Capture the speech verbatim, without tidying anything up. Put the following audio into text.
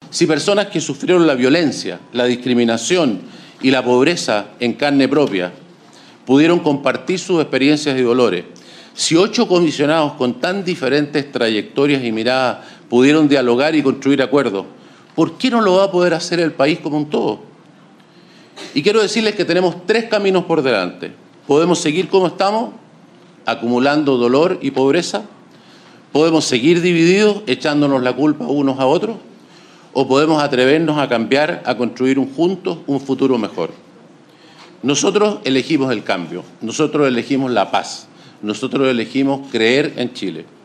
Si personas que sufrieron la violencia, la discriminación y la pobreza en carne propia pudieron compartir sus experiencias y dolores, si ocho comisionados con tan diferentes trayectorias y miradas pudieron dialogar y construir acuerdos, ¿por qué no lo va a poder hacer el país como un todo? Y quiero decirles que tenemos tres caminos por delante. Podemos seguir como estamos, acumulando dolor y pobreza. Podemos seguir divididos, echándonos la culpa unos a otros. O podemos atrevernos a cambiar, a construir un, juntos un futuro mejor. Nosotros elegimos el cambio, nosotros elegimos la paz, nosotros elegimos creer en Chile.